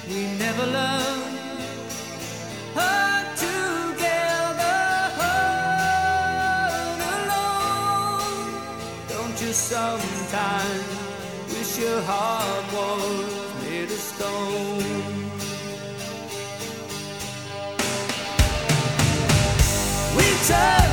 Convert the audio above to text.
we never learned. Hurt together, hurt alone. Don't you sometimes wish your heart was made of stone? We turn